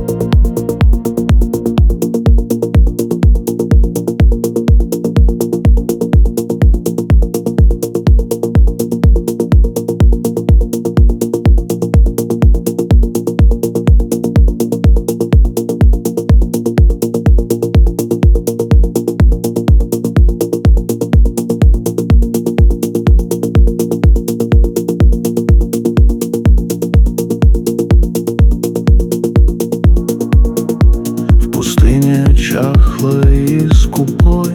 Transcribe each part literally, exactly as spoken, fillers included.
Чахлой и скупой,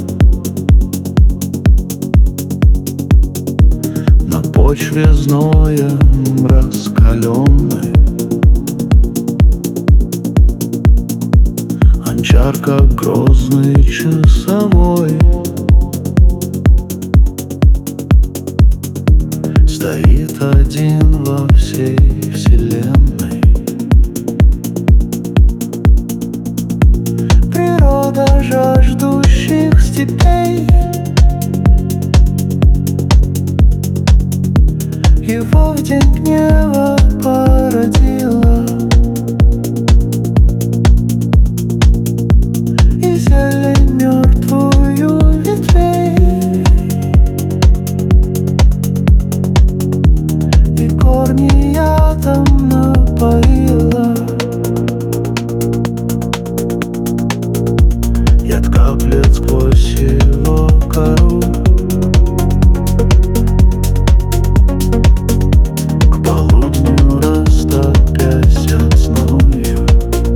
на почве зноем раскаленной, Анчар, как грозный часовой, стоит один во всей вселенной. Природа жаждущих степей, его в день гнева породила, и зелень мертвую ветвей, и корни ядом напоила. Яд каплет сквозь его кору, к полудню растопясь от зною,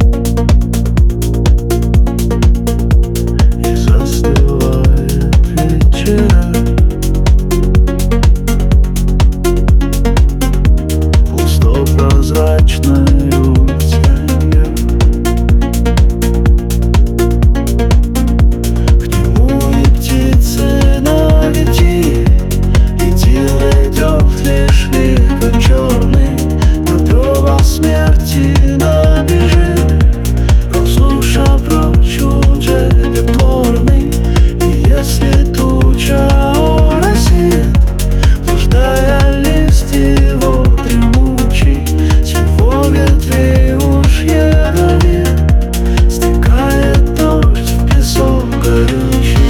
и застывает вечера. Пусто-прозрачною тенью смерти набежит, разлуша прочь уже бесплодный. И если туча оросит, блуждая лист его дремучий, с его ветвей уж ядовит стекает дождь в песок горючий.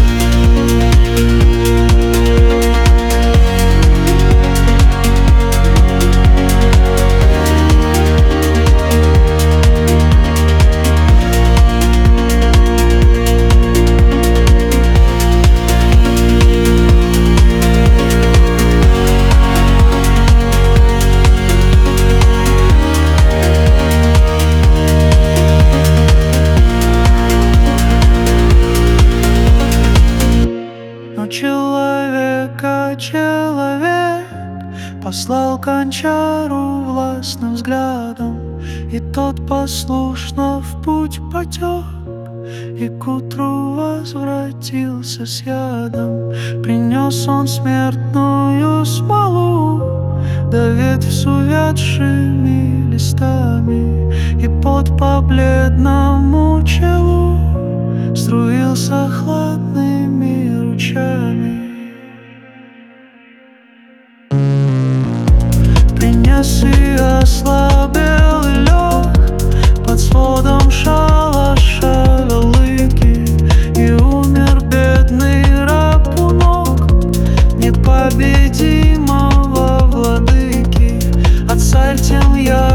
Человека человек послал к Анчару властным взглядом, и тот послушно в путь потек, и к утру возвратился с ядом. Принес он смертную смолу, да ветвь с увядшими листами, и под по бледному челу струился хладными ручьями. Принес и ослабел и лег под сводом шалаша великий, и умер бедный раб у ног непобедимого владыки. А царь тем я